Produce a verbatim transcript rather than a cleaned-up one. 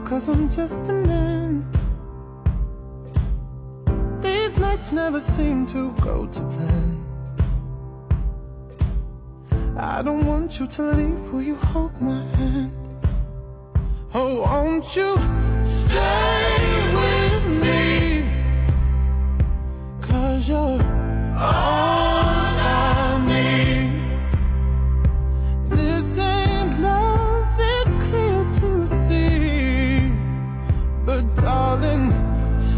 'cause I'm just a man. These nights never seem to go to plan. I don't want you to leave, will you hold my hand? Oh, won't you stay?